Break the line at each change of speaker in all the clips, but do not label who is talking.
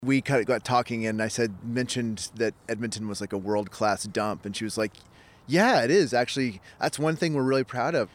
We kind of got talking, and I mentioned that Edmonton was like a world-class dump, and she was like, yeah, it is. Actually, that's one thing we're really proud of.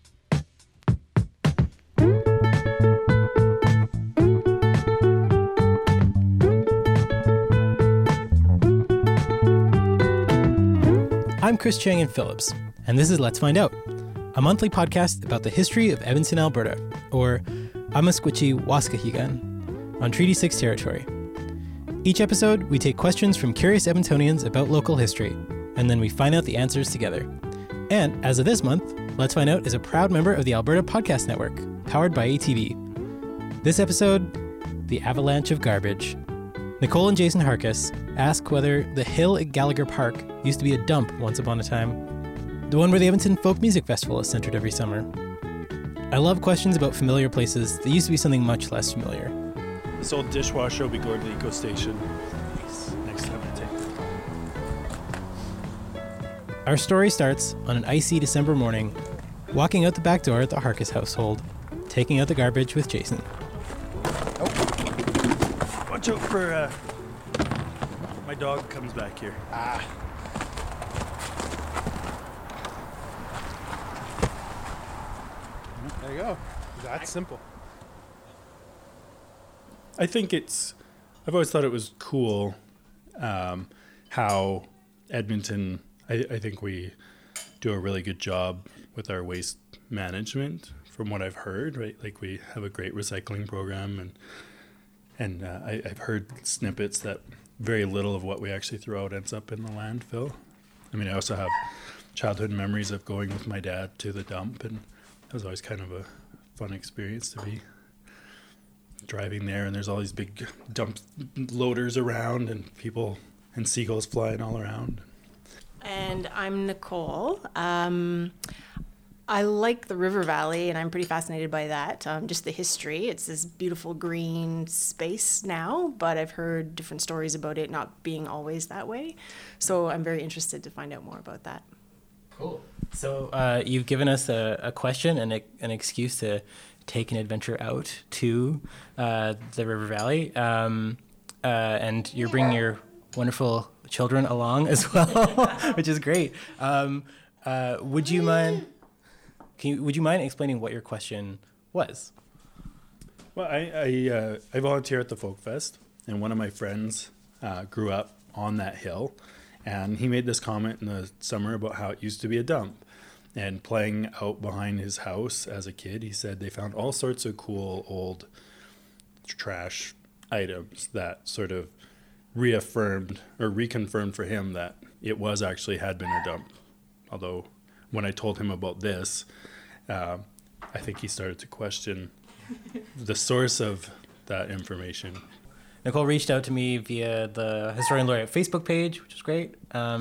I'm Chris Chang-Phillips, and this is Let's Find Out, a monthly podcast about the history of Edmonton, Alberta, or Amiskwichi Waskahigan, on Treaty 6 territory. Each episode, we take questions from curious Edmontonians about local history, and then we find out the answers together. And as of this month, Let's Find Out is a proud member of the Alberta Podcast Network, powered by ATV. This episode, The Avalanche of Garbage. Nicole and Jason Harkis ask whether the hill at Gallagher Park used to be a dump once upon a time, the one where the Edmonton Folk Music Festival is centered every summer. I love questions about familiar places that used to be something much less familiar.
This old dishwasher will be going to the Eco Station next time I take it.
Our story starts on an icy December morning, walking out the back door at the Harkis household, taking out the garbage with Jason.
Watch out for my dog comes back here.
There you go. That's simple.
I think I've always thought it was cool how Edmonton, I think we do a really good job with our waste management from what I've heard, right? Like we have a great recycling program and I've heard snippets that very little of what we actually throw out ends up in the landfill. I mean, I also have childhood memories of going with my dad to the dump, and that was always kind of a fun experience to be driving there, and there's all these big dump loaders around and people and seagulls flying all around.
And I'm Nicole. I like the River Valley, and I'm pretty fascinated by that. Just the history. It's this beautiful green space now, but I've heard different stories about it not being always that way. So I'm very interested to find out more about that.
Cool. So you've given us a question and an excuse to take an adventure out to the River Valley, and you're bringing your wonderful children along as well, which is great. Would you mind explaining what your question was?
Well, I volunteer at the Folk Fest, and one of my friends grew up on that hill, and he made this comment in the summer about how it used to be a dump. And playing out behind his house as a kid, he said they found all sorts of cool old trash items that sort of reaffirmed or reconfirmed for him that it had been a dump. Although when I told him about this, I think he started to question the source of that information.
Nicole reached out to me via the Historian Laureate Facebook page, which is great.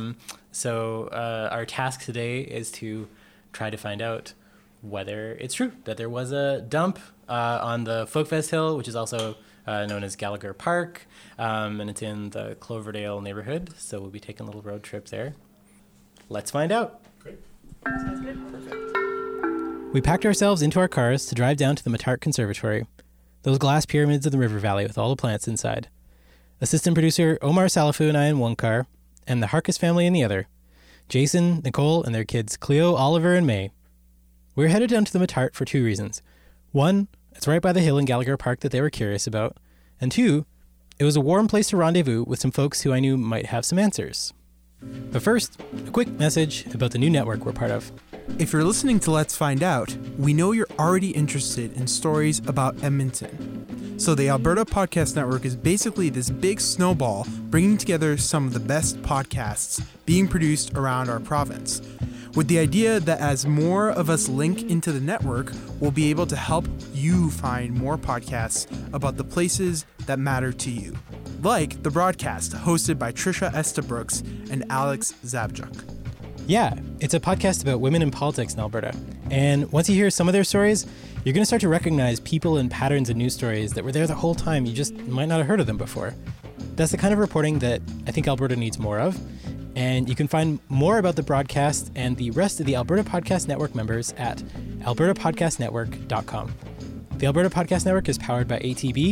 So our task today is to try to find out whether it's true that there was a dump on the Folkfest Hill, which is also known as Gallagher Park, and it's in the Cloverdale neighborhood. So we'll be taking a little road trip there. Let's find out.
Great.
Sounds good. Perfect.
We packed ourselves into our cars to drive down to the Matart Conservatory, those glass pyramids of the river valley with all the plants inside. Assistant producer Omar Salafu and I in one car, and the Harkis family in the other. Jason, Nicole, and their kids Cleo, Oliver, and May. We were headed down to the Matart for two reasons. One, it's right by the hill in Gallagher Park that they were curious about. And two, it was a warm place to rendezvous with some folks who I knew might have some answers. But first, a quick message about the new network we're part of.
If you're listening to Let's Find Out, we know you're already interested in stories about Edmonton. So the Alberta Podcast Network is basically this big snowball bringing together some of the best podcasts being produced around our province, with the idea that as more of us link into the network, we'll be able to help you find more podcasts about the places that matter to you. Like The Broadcast, hosted by Trisha Estabrooks and Alex Zabjuk.
Yeah, it's a podcast about women in politics in Alberta. And once you hear some of their stories, you're going to start to recognize people and patterns in news stories that were there the whole time. You just might not have heard of them before. That's the kind of reporting that I think Alberta needs more of. And you can find more about the broadcast and the rest of the Alberta Podcast Network members at albertapodcastnetwork.com. The Alberta Podcast Network is powered by ATB,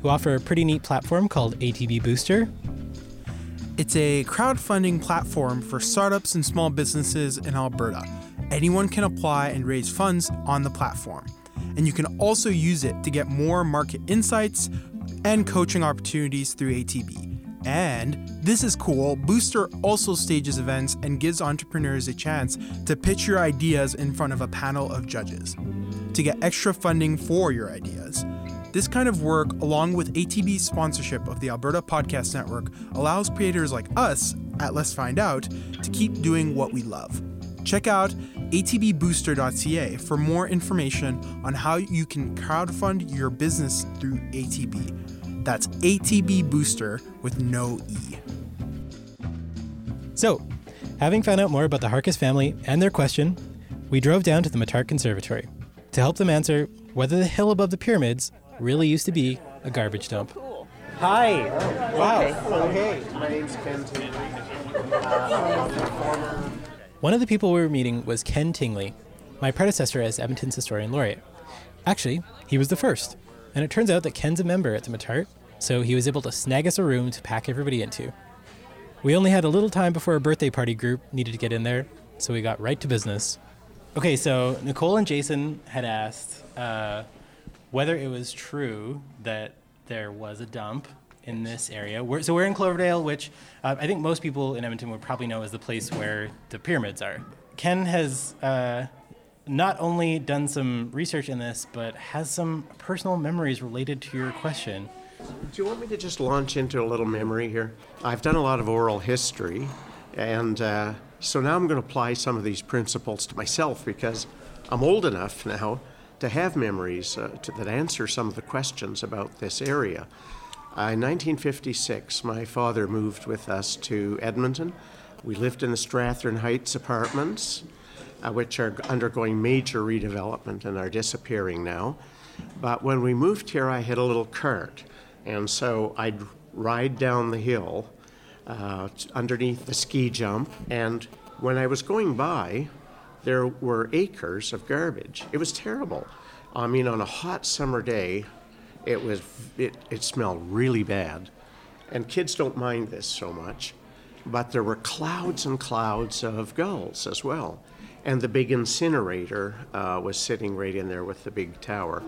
who offer a pretty neat platform called ATB Booster.
It's a crowdfunding platform for startups and small businesses in Alberta. Anyone can apply and raise funds on the platform. And you can also use it to get more market insights and coaching opportunities through ATB. And this is cool, Booster also stages events and gives entrepreneurs a chance to pitch your ideas in front of a panel of judges to get extra funding for your ideas. This kind of work, along with ATB's sponsorship of the Alberta Podcast Network, allows creators like us at Let's Find Out to keep doing what we love. Check out atbbooster.ca for more information on how you can crowdfund your business through ATB. That's ATB Booster with no E.
So, having found out more about the Harkis family and their question, we drove down to the Mattart Conservatory to help them answer whether the hill above the pyramids really used to be a garbage dump. Hi. Wow.
Okay. My name's Ken Tingley.
One of the people we were meeting was Ken Tingley, my predecessor as Edmonton's Historian Laureate. Actually, he was the first. And it turns out that Ken's a member at the Mattart, so he was able to snag us a room to pack everybody into. We only had a little time before a birthday party group needed to get in there, so we got right to business. Okay, so Nicole and Jason had asked whether it was true that there was a dump in this area. We're in Cloverdale, which I think most people in Edmonton would probably know as the place where the pyramids are. Ken has not only done some research in this, but has some personal memories related to your question.
Do you want me to just launch into a little memory here? I've done a lot of oral history, and so now I'm going to apply some of these principles to myself because I'm old enough now to have memories that answer some of the questions about this area. In 1956, my father moved with us to Edmonton. We lived in the Strathern Heights apartments, which are undergoing major redevelopment and are disappearing now. But when we moved here, I had a little cart, and so I'd ride down the hill underneath the ski jump, and when I was going by, there were acres of garbage. It was terrible. I mean, on a hot summer day, it smelled really bad, and kids don't mind this so much, but there were clouds and clouds of gulls as well. And the big incinerator was sitting right in there with the big tower.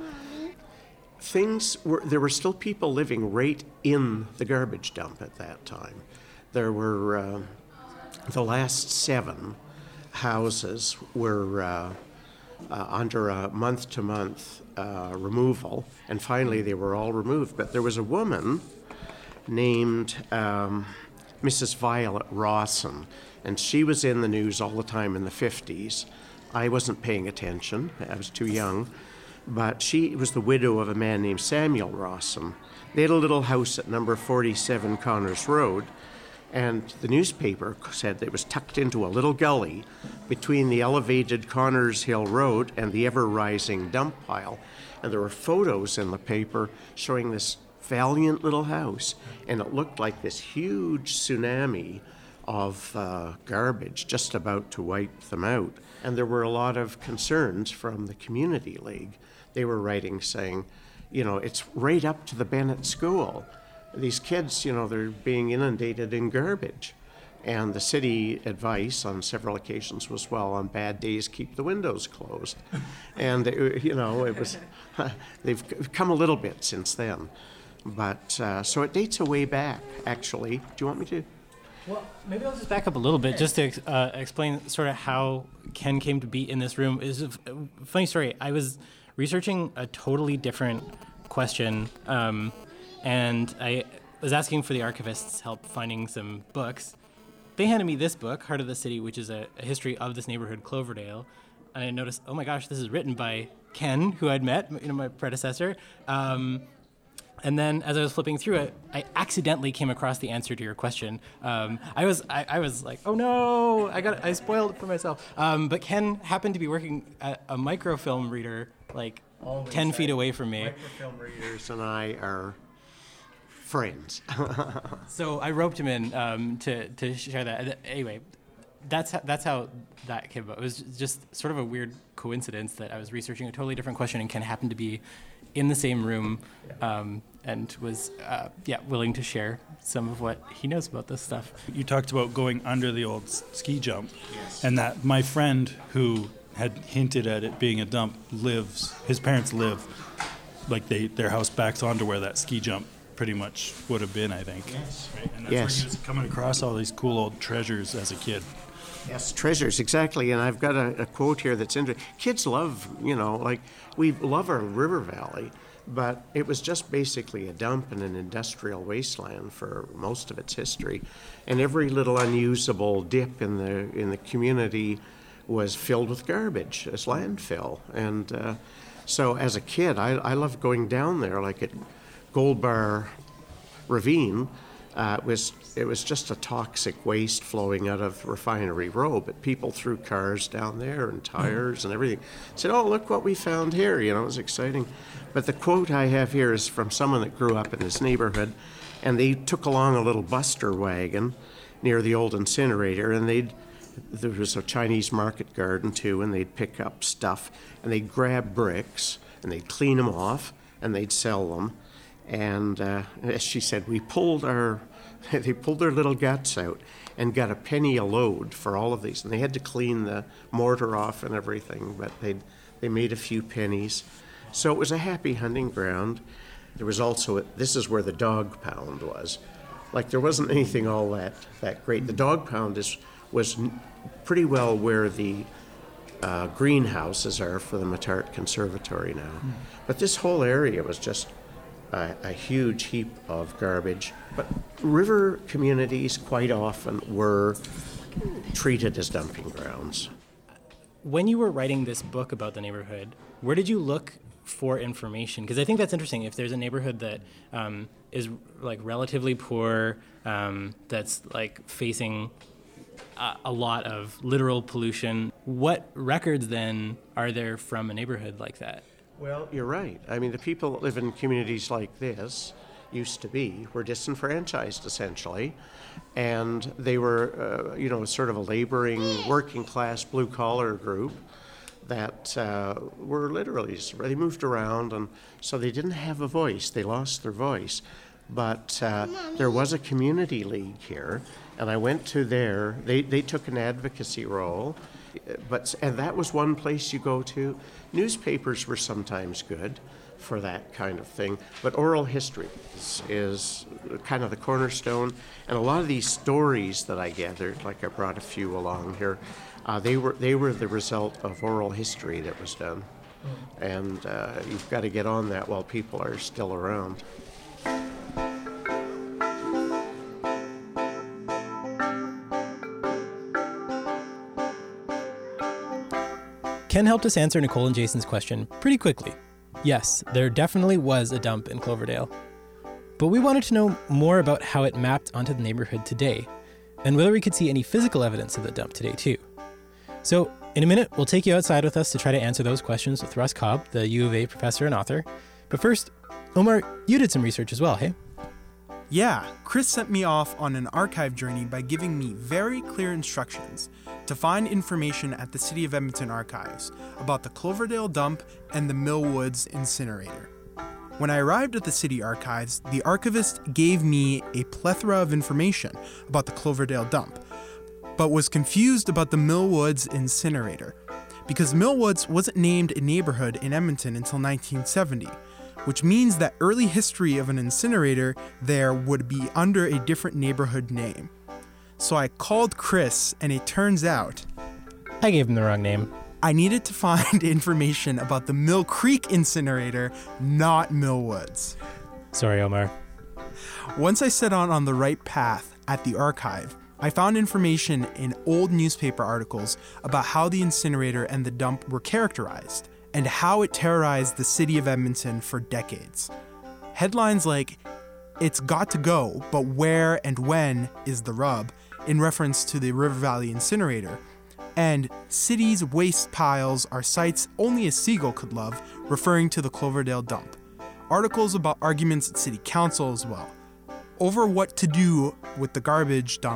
There were still people living right in the garbage dump at that time. There were, the last 7 houses were under a month-to-month removal, and finally they were all removed. But there was a woman named Mrs. Violet Rawson, and she was in the news all the time in the 50s. I wasn't paying attention. I was too young. But she was the widow of a man named Samuel Rawson. They had a little house at number 47 Connors Road, and the newspaper said that it was tucked into a little gully between the elevated Connors Hill Road and the ever-rising dump pile. And there were photos in the paper showing this valiant little house, and it looked like this huge tsunami of garbage just about to wipe them out. And there were a lot of concerns from the community league. They were writing saying, it's right up to the Bennett School. These kids, they're being inundated in garbage. And the city advice on several occasions was, well, on bad days, keep the windows closed. And, it was, they've come a little bit since then. But, so it dates a way back, actually. Do you want me to?
Well, maybe I'll just back up a little bit just to explain sort of how Ken came to be in this room. It's a funny story. I was researching a totally different question, and I was asking for the archivist's help finding some books. They handed me this book, Heart of the City, which is a history of this neighborhood, Cloverdale. And I noticed, oh my gosh, this is written by Ken, who I'd met, my predecessor. And then as I was flipping through it, I accidentally came across the answer to your question. I was like, oh no, I spoiled it for myself. But Ken happened to be working at a microfilm reader, like 10 feet away from me.
Microfilm readers and I are friends.
So I roped him in to share that. Anyway, that's how that came about. It was just sort of a weird coincidence that I was researching a totally different question and Ken happened to be in the same room and was willing to share some of what he knows about this stuff.
You talked about going under the old ski jump, and that my friend who had hinted at it being a dump his parents live, like their house backs onto where that ski jump pretty much would have been, I think.
Yes.
Right? And that's where he was coming across all these cool old treasures as a kid.
Yes, treasures, exactly. And I've got a quote here that's interesting. Kids love, we love our river valley, but it was just basically a dump and an industrial wasteland for most of its history. And every little unusable dip in the community was filled with garbage as landfill. And so as a kid, I loved going down there, like at Gold Bar Ravine. It was just a toxic waste flowing out of Refinery Row, but people threw cars down there and tires and everything. Said, "Oh, look what we found here!" It was exciting. But the quote I have here is from someone that grew up in this neighborhood, and they took along a little buster wagon near the old incinerator, and there was a Chinese market garden too, and they'd pick up stuff and they'd grab bricks and they'd clean them off and they'd sell them. And as she said, they pulled their little guts out and got a penny a load for all of these. And they had to clean the mortar off and everything, but they made a few pennies. So it was a happy hunting ground. There was also, this is where the dog pound was. Like, there wasn't anything all that great. The dog pound was pretty well where the greenhouses are for the Matart Conservatory now. But this whole area was just a huge heap of garbage. But river communities quite often were treated as dumping grounds.
When you were writing this book about the neighborhood, where did you look for information? Because I think that's interesting. If there's a neighborhood that is like relatively poor, that's like facing a lot of literal pollution, what records then are there from a neighborhood like that?
Well, you're right. I mean, the people that live in communities like this were disenfranchised, essentially. And they were, sort of a laboring, working-class, blue-collar group that were literally, they moved around, and so they didn't have a voice. They lost their voice. But there was a community league here, and I went to there. They took an advocacy role. And that was one place you go to. Newspapers were sometimes good for that kind of thing, but oral history is kind of the cornerstone. And a lot of these stories that I gathered, like I brought a few along here, they were the result of oral history that was done. And you've got to get on that while people are still around.
Ken helped us answer Nicole and Jason's question pretty quickly. Yes, there definitely was a dump in Cloverdale. But we wanted to know more about how it mapped onto the neighborhood today, and whether we could see any physical evidence of the dump today too. So, in a minute, we'll take you outside with us to try to answer those questions with Russ Cobb, the U of A professor and author. But first, Omar, you did some research as well, hey?
Yeah, Chris sent me off on an archive journey by giving me very clear instructions to find information at the City of Edmonton archives about the Cloverdale dump and the Millwoods incinerator. When I arrived at the city archives, the archivist gave me a plethora of information about the Cloverdale dump, but was confused about the Millwoods incinerator, because Millwoods wasn't named a neighborhood in Edmonton until 1970, which means that early history of an incinerator there would be under a different neighborhood name. So I called Chris, and it turns out
I gave him the wrong name.
I needed to find information about the Mill Creek incinerator, not Millwoods.
Sorry, Omar.
Once I set on the right path at the archive, I found information in old newspaper articles about how the incinerator and the dump were characterized, and how it terrorized the city of Edmonton for decades. Headlines like, "It's got to go, but where and when is the rub?" in reference to the River Valley incinerator, and "City's waste piles are sights only a seagull could love," referring to the Cloverdale dump. Articles about arguments at city council as well, over what to do with the garbage dump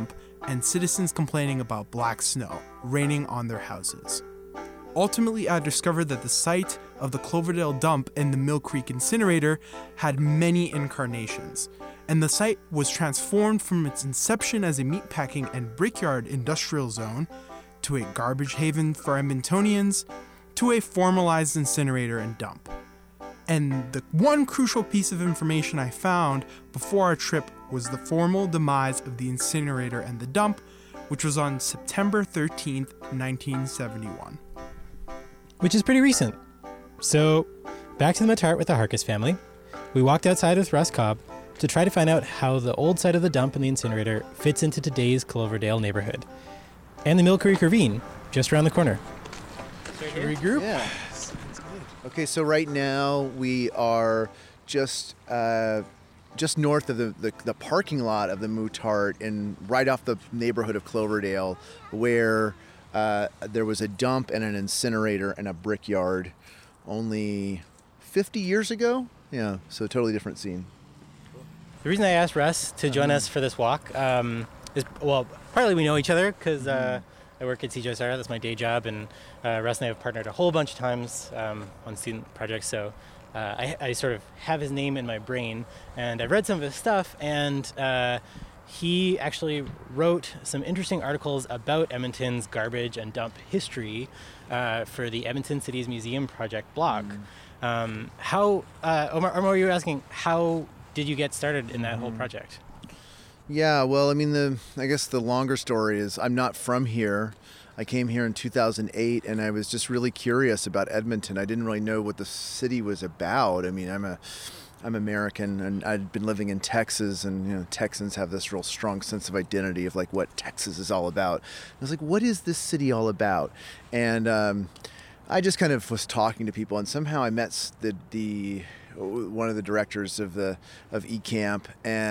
and citizens complaining about black snow raining on their houses. Ultimately, I discovered that the site of the Cloverdale dump and the Mill Creek incinerator had many incarnations, and the site was transformed from its inception as a meatpacking and brickyard industrial zone to a garbage haven for Edmontonians to a formalized incinerator and dump. And the one crucial piece of information I found before our trip was the formal demise of the incinerator and the dump, which was on September 13th, 1971.
Which is pretty recent. So, back to the Muttart with the Harkis family. We walked outside with Russ Cobb to try to find out how the old site of the dump and the incinerator fits into today's Cloverdale neighborhood. And the Mill Creek Ravine, just around the corner.
Regroup?
Yeah. Okay, so right now we are just north of the parking lot of the Muttart and right off the neighborhood of Cloverdale, where there was a dump and an incinerator and a brickyard only 50 years ago. Yeah, so totally different scene.
The reason I asked Russ to join us for this walk is, well, partly we know each other because I work at CJSR, that's my day job, and Russ and I have partnered a whole bunch of times on student projects, so I sort of have his name in my brain, and I've read some of his stuff, and he actually wrote some interesting articles about Edmonton's garbage and dump history for the Edmonton Cities Museum Project blog. Omar, you were asking, how did you get started in that whole project?
Yeah, well, I mean, I guess the longer story is I'm not from here. I came here in 2008, and I was just really curious about Edmonton. I didn't really know what the city was about. I mean, I'm American, and I'd been living in Texas, and Texans have this real strong sense of identity of like what Texas is all about. I was like, what is this city all about? And I just kind of was talking to people, and somehow I met one of the directors of eCamp,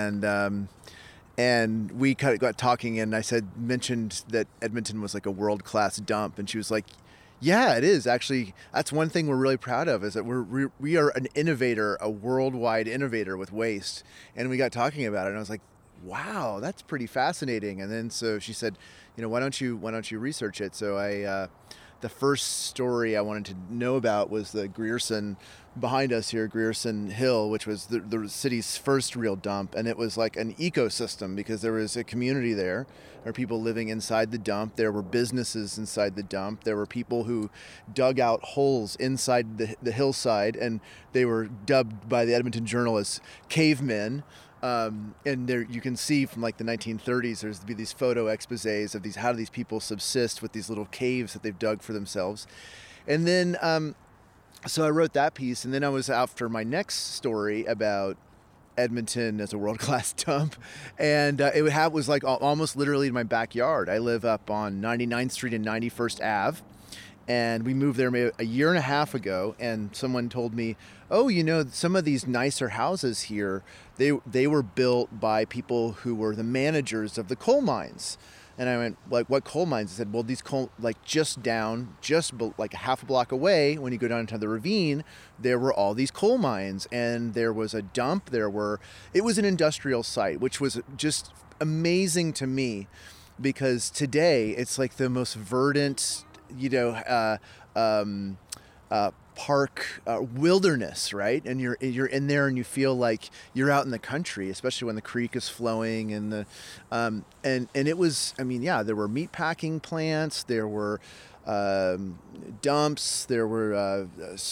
and we kind of got talking, and I mentioned that Edmonton was like a world-class dump, and she was like, yeah, it is actually. That's one thing we're really proud of, is that we are an innovator, a worldwide innovator with waste. And we got talking about it, and I was like, wow, that's pretty fascinating. And then so she said, why don't you research it? So the first story I wanted to know about was the Grierson behind us here, Grierson Hill, which was the city's first real dump. And it was like an ecosystem because there was a community there. There were people living inside the dump. There were businesses inside the dump. There were people who dug out holes inside the hillside, and they were dubbed by the Edmonton Journal as cavemen. And there you can see from like the 1930s, there's be these photo exposés of how do these people subsist with these little caves that they've dug for themselves. And then, so I wrote that piece, and then I was after my next story about Edmonton as a world-class dump, and it was like almost literally in my backyard. I live up on 99th Street and 91st Ave, and we moved there maybe a year and a half ago, and someone told me, oh, some of these nicer houses here, they were built by people who were the managers of the coal mines. And I went, like, what coal mines? I said, well, these coal, like just like a half a block away, when you go down into the ravine, there were all these coal mines, and there was a dump. It was an industrial site, which was just amazing to me, because today it's like the most verdant, park wilderness, right? And you're in there, and you feel like you're out in the country, especially when the creek is flowing, and and it was, there were meatpacking plants, there were dumps, there were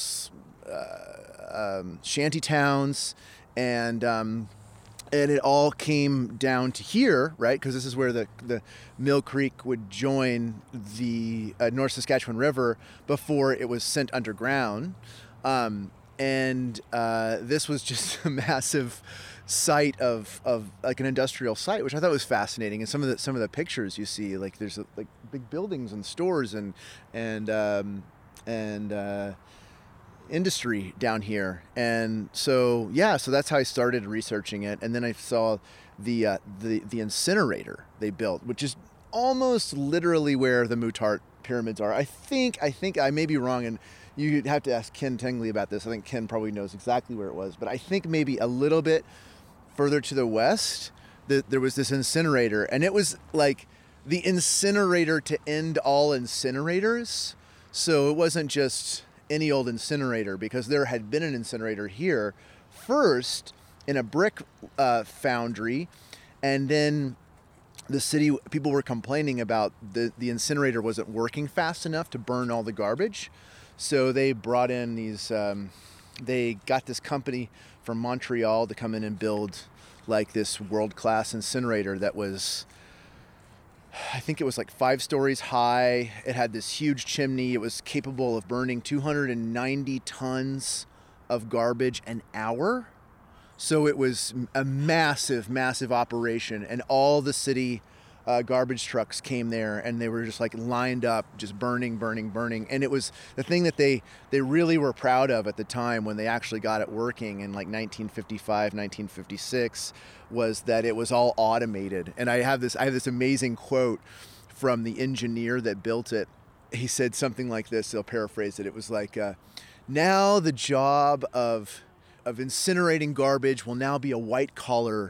shanty towns, and it all came down to here, right? Because this is where the Mill Creek would join the North Saskatchewan River before it was sent underground. And this was just a massive site of like an industrial site, which I thought was fascinating. And some of the pictures you see, like there's like big buildings and stores and industry down here. And so that's how I started researching it. And then I saw the incinerator they built, which is almost literally where the Muttart pyramids are. I think I may be wrong, and you'd have to ask Ken Tingley about this. I think Ken probably knows exactly where it was, but I think maybe a little bit further to the west there was this incinerator, and it was like the incinerator to end all incinerators. So it wasn't just any old incinerator, because there had been an incinerator here first in a brick foundry, and then the city people were complaining about the incinerator wasn't working fast enough to burn all the garbage. So they brought in these, they got this company from Montreal to come in and build like this world-class incinerator that was, I think it was like 5 stories high. It had this huge chimney. It was capable of burning 290 tons of garbage an hour. So it was a massive, massive operation, and all the city garbage trucks came there, and they were just like lined up, just burning. And it was the thing that they really were proud of at the time when they actually got it working in like 1955, 1956, was that it was all automated. And I have this amazing quote from the engineer that built it. He said something like this, I'll paraphrase it. It was like, now the job of incinerating garbage will now be a white collar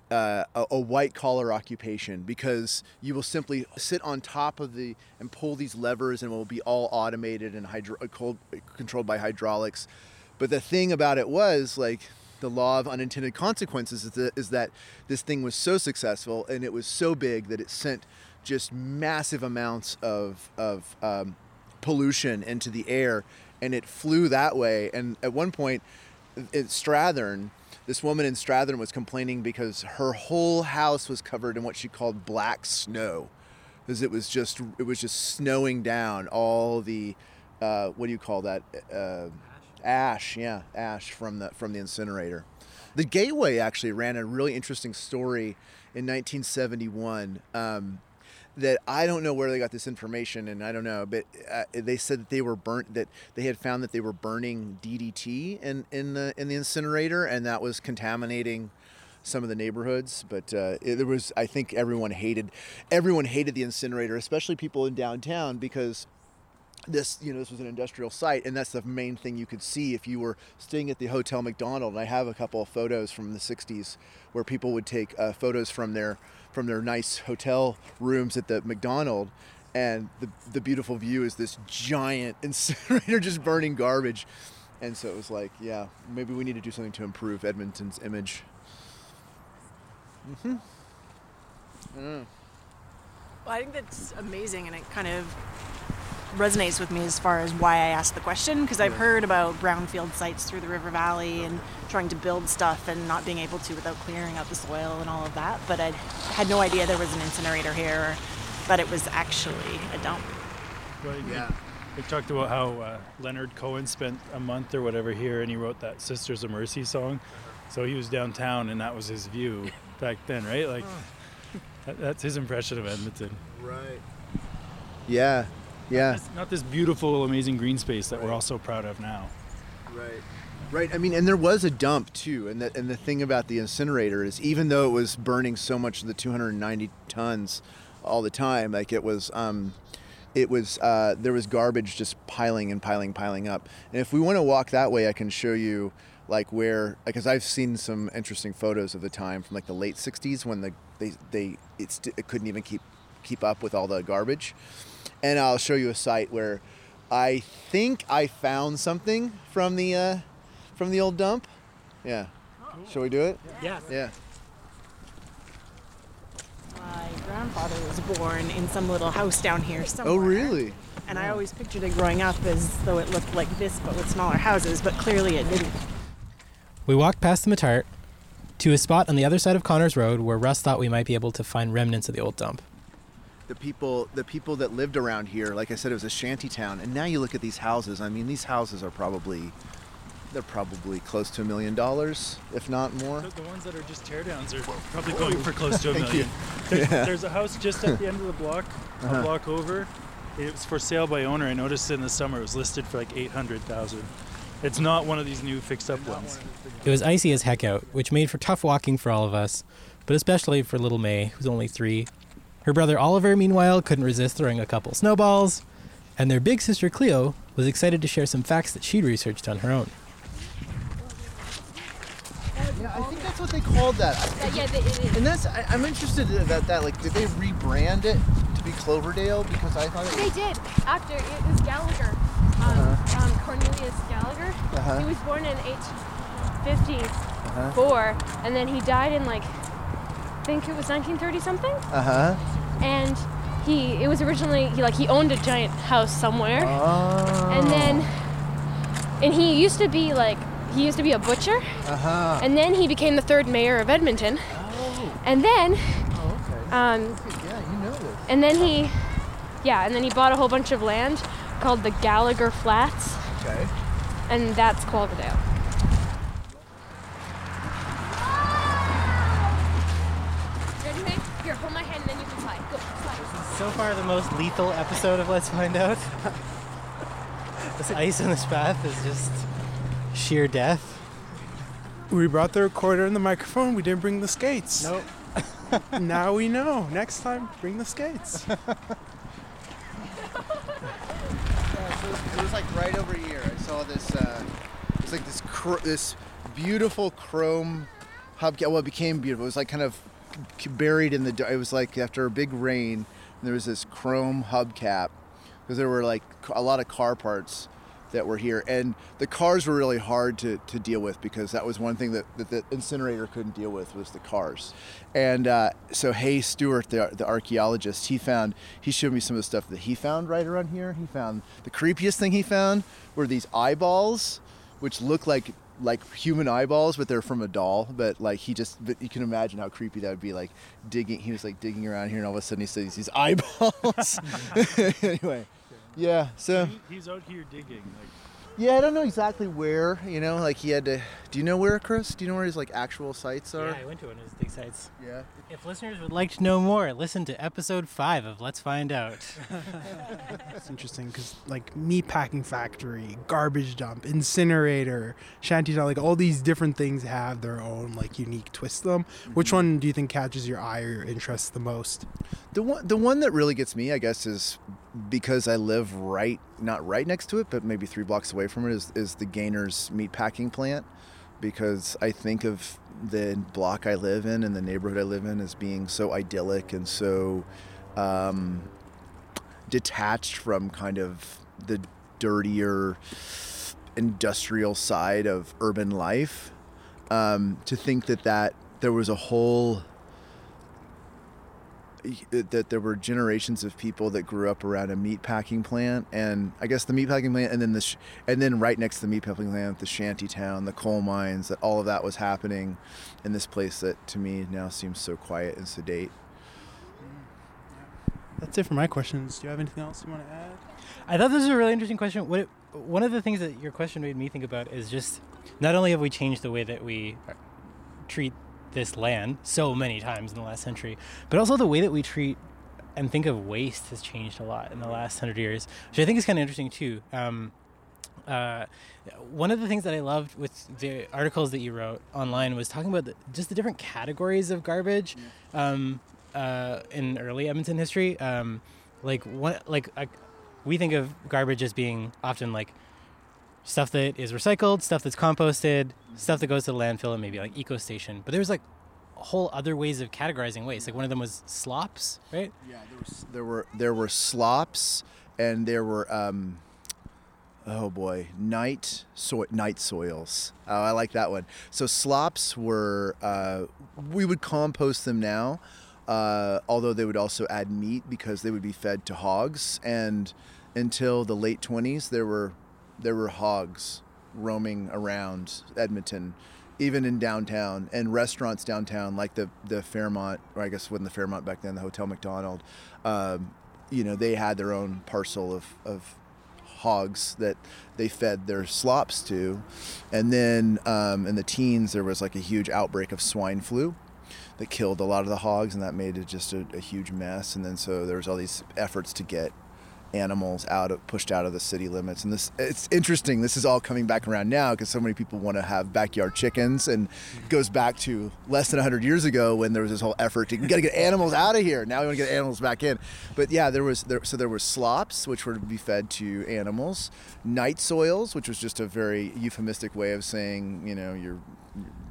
occupation, because you will simply sit on top of and pull these levers, and it will be all automated and controlled by hydraulics. But the thing about it was, like, the law of unintended consequences is that this thing was so successful and it was so big that it sent just massive amounts of pollution into the air, and it flew that way. And at one point, at Strathern, this woman in Strathern was complaining because her whole house was covered in what she called black snow, because it was just snowing down all the what do you call that, ash from the incinerator. The Gateway actually ran a really interesting story in 1971 that I don't know where they got this information, and I don't know, but they said that they had found that they were burning DDT in the incinerator, and that was contaminating some of the neighborhoods. But I think everyone hated the incinerator, especially people in downtown, because this was an industrial site, and that's the main thing you could see if you were staying at the Hotel McDonald. And I have a couple of photos from the 60s where people would take photos from their nice hotel rooms at the McDonald, and the beautiful view is this giant incinerator just burning garbage. And so it was like, yeah, maybe we need to do something to improve Edmonton's image. I don't know.
Well, I think that's amazing, and it kind of resonates with me as far as why I asked the question, because I've heard about brownfield sites through the River Valley and trying to build stuff and not being able to without clearing out the soil and all of that, but I had no idea there was an incinerator here, or that it was actually a dump.
Well, yeah. We talked about how Leonard Cohen spent a month or whatever here, and he wrote that Sisters of Mercy song. So he was downtown, and that was his view back then, right? Like, that's his impression of Edmonton.
Right. Yeah. Yeah.
Not this beautiful, amazing green space that we're all so proud of now.
Right. I mean, and there was a dump too, and the thing about the incinerator is, even though it was burning so much of the 290 tons all the time, like there was garbage just piling up. And if we want to walk that way, I can show you like where, because I've seen some interesting photos of the time from like the late 60s when it couldn't even keep up with all the garbage. And I'll show you a site where I think I found something from the old dump. Yeah. Shall we do it?
Yes.
Yeah.
My grandfather was born in some little house down here somewhere.
Oh, really?
And I always pictured it growing up as though it looked like this, but with smaller houses, but clearly it didn't.
We walked past the Matart to a spot on the other side of Connors Road where Russ thought we might be able to find remnants of the old dump.
The people that lived around here, like I said, it was a shanty town, and now you look at these houses. I mean, these houses are probably close to $1 million, if not more.
The ones that are just teardowns are probably going for close to $1 million. There's a house just at the end of the block, a block over. It's for sale by owner. I noticed in the summer it was listed for like $800,000. It's not one of these new fixed-up ones.
It was icy as heck out, which made for tough walking for all of us, but especially for little May, who's only 3. Her brother Oliver, meanwhile, couldn't resist throwing a couple snowballs, and their big sister Cleo was excited to share some facts that she'd researched on her own.
Yeah, I think that's that's what they called that.
Yeah, it is.
And I'm interested about that. Like, did they rebrand it to be Cloverdale? Because I thought
They did. After it was Gallagher, Cornelius Gallagher. He was born in 1854, and then he died in I think it was 1930 something. And it was originally he owned a giant house somewhere, and he used to be a butcher, and then he became the third mayor of Edmonton, and then
yeah, you know this.
and then he bought a whole bunch of land called the Gallagher Flats,
Okay.
and that's Cloverdale. Ready, May? Here, hold my hand and then you can slide. Go, slide.
So far, the most lethal episode of Let's Find Out. This ice in this path is just sheer death.
We brought the recorder and the microphone. We didn't bring the skates.
Nope.
Now we know. Next time, bring the skates.
Yeah, so it was like right over here. I saw this. It was like this beautiful chrome hubcap. Well, it became beautiful. It was like kind of buried in the. It was like after a big rain, there was this chrome hubcap because there were like a lot of car parts that were here, and the cars were really hard to deal with because that was one thing that the incinerator couldn't deal with was the cars. And so Hay Stewart, the archaeologist, he showed me some of the stuff that he found right around here. He found the creepiest thing he found were these eyeballs, which look like human eyeballs, but they're from a doll. But you can imagine how creepy that would be. Like he was like digging around here, and all of a sudden he sees these eyeballs. Anyway. Yeah, so
he's out here digging.
Yeah, I don't know exactly where. He had to. Do you know where, Chris? Do you know where his actual sites are?
Yeah, I went to one of his dig sites.
Yeah.
If listeners would like to know more, listen to episode 5 of Let's Find Out.
It's interesting because meatpacking factory, garbage dump, incinerator, shanty town, all these different things have their own unique twist to them. Mm-hmm. Which one do you think catches your eye or your interest the most?
The one that really gets me, I guess, is because I live not right next to it, but maybe 3 blocks away from it is the Gainers meatpacking plant, because I think of the block I live in and the neighborhood I live in as being so idyllic and so detached from kind of the dirtier industrial side of urban life. To think that there was a whole that there were generations of people that grew up around a meatpacking plant, and I guess the meatpacking plant, and then right next to the meatpacking plant, the shanty town, the coal mines, that all of that was happening in this place that to me now seems so quiet and sedate.
That's it for my questions. Do you have anything else you want to add?
I thought this was a really interesting question. One of the things that your question made me think about is just not only have we changed the way that we treat this land so many times in the last century, but also the way that we treat and think of waste has changed a lot in the last 100 years, which I think is kind of interesting too. One of the things that I loved with the articles that you wrote online was talking about just the different categories of garbage in early Edmonton history. We think of garbage as being often stuff that is recycled, stuff that's composted, stuff that goes to the landfill, and maybe eco-station. But there was whole other ways of categorizing waste. One of them was slops, right?
Yeah, there were slops, and there were night soils. Oh, I like that one. So slops were we would compost them now, although they would also add meat because they would be fed to hogs. And until the late 1920s, there were hogs roaming around Edmonton, even in downtown, and restaurants downtown like the Fairmont, or I guess it wasn't the Fairmont back then, the Hotel McDonald. They had their own parcel of hogs that they fed their slops to. And then in the teens, there was a huge outbreak of swine flu that killed a lot of the hogs, and that made it just a huge mess. And then so there was all these efforts to get animals pushed out of the city limits. And it's interesting, this is all coming back around now because so many people want to have backyard chickens, and it goes back to less than 100 years ago when there was this whole effort to get animals out of here. Now we want to get animals back in. But yeah, there were slops, which were to be fed to animals, night soils, which was just a very euphemistic way of saying, your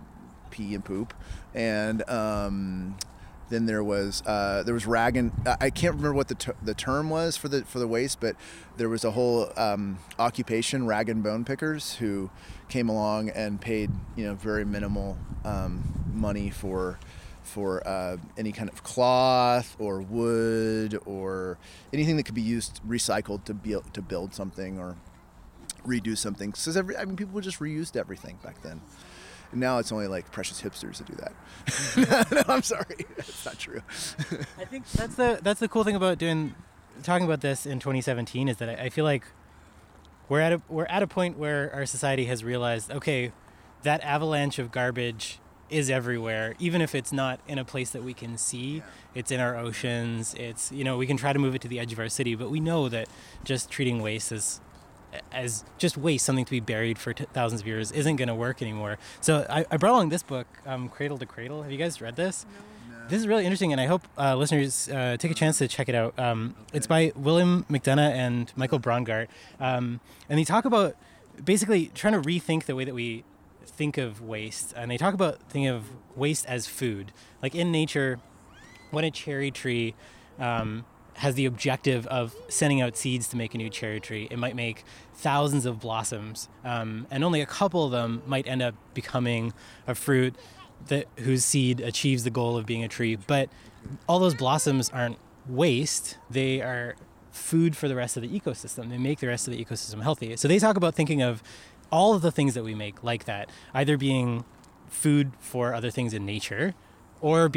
pee and poop, and then there was rag and I can't remember what the term was for the waste, but there was a whole occupation, rag and bone pickers, who came along and paid very minimal money for any kind of cloth or wood or anything that could be used, recycled to build something or redo something. Because people just reused everything back then. And now it's only like precious hipsters that do that. No, I'm sorry, that's not true.
I think that's the cool thing about talking about this in 2017 is that I feel like we're at a point where our society has realized, okay, that avalanche of garbage is everywhere, even if it's not in a place that we can see. Yeah. It's in our oceans. It's we can try to move it to the edge of our city, but we know that just treating waste as just waste, something to be buried for thousands of years, isn't going to work anymore. So I brought along this book, Cradle to Cradle. Have you guys read this? No. This is really interesting, and I hope listeners take a chance to check it out. Okay. It's by William McDonough and Michael Braungart, and they talk about basically trying to rethink the way that we think of waste, and they talk about thinking of waste as food. Like in nature, when a cherry tree has the objective of sending out seeds to make a new cherry tree, it might make thousands of blossoms, and only a couple of them might end up becoming a fruit whose seed achieves the goal of being a tree. But all those blossoms aren't waste. They are food for the rest of the ecosystem. They make the rest of the ecosystem healthy. So they talk about thinking of all of the things that we make like that, either being food for other things in nature or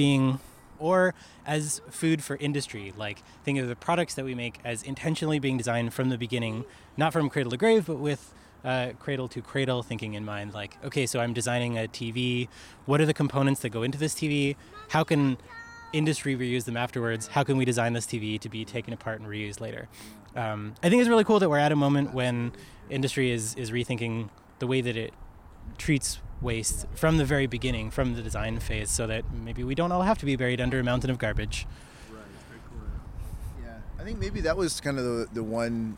as food for industry. Like think of the products that we make as intentionally being designed from the beginning, not from cradle to grave, but with cradle to cradle thinking in mind. Like, okay, so I'm designing a TV. What are the components that go into this TV? How can industry reuse them afterwards? How can we design this TV to be taken apart and reused later? I think it's really cool that we're at a moment when industry is rethinking the way that it treats waste from the very beginning, from the design phase, so that maybe we don't all have to be buried under a mountain of garbage.
Right, very cool. Yeah, I think maybe that was kind of the one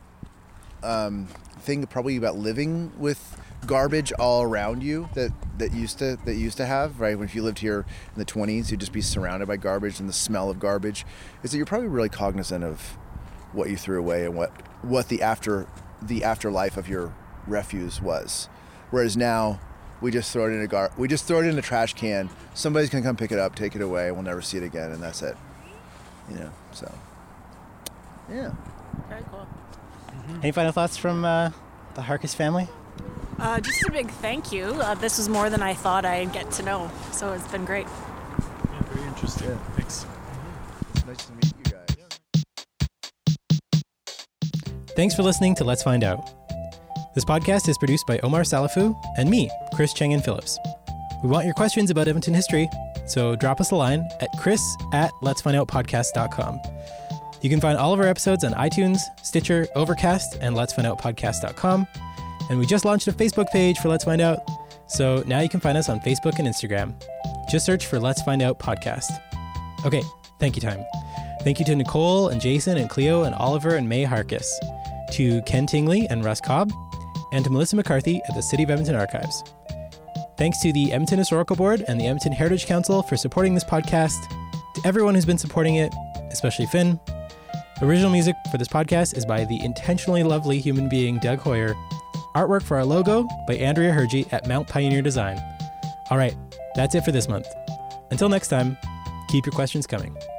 thing probably about living with garbage all around you that used to have, right? When if you lived here in the 20s, you'd just be surrounded by garbage and the smell of garbage, is that you're probably really cognizant of what you threw away and what the afterlife of your refuse was. Whereas now we just throw it in a trash can. Somebody's gonna come pick it up, take it away, we'll never see it again, and that's it. So yeah.
Very cool.
Any final thoughts from the Harkis family?
Just a big thank you. This was more than I thought I'd get to know, so it's been great.
Yeah, very interesting. Yeah. Thanks.
It's nice to meet you guys.
Thanks for listening to Let's Find Out. This podcast is produced by Omar Salafu and me, Chris Chang-Phillips. We want your questions about Edmonton history, so drop us a line at chris@letsfindoutpodcast.com. You can find all of our episodes on iTunes, Stitcher, Overcast, and letsfindoutpodcast.com. And we just launched a Facebook page for Let's Find Out, so now you can find us on Facebook and Instagram. Just search for Let's Find Out Podcast. Okay, thank you time. Thank you to Nicole and Jason and Cleo and Oliver and May Harkis, to Ken Tingley and Russ Cobb, and to Melissa McCarthy at the City of Edmonton Archives. Thanks to the Edmonton Historical Board and the Edmonton Heritage Council for supporting this podcast, to everyone who's been supporting it, especially Finn. Original music for this podcast is by the intentionally lovely human being Doug Hoyer. Artwork for our logo by Andrea Hergy at Mount Pioneer Design. All right, that's it for this month. Until next time, keep your questions coming.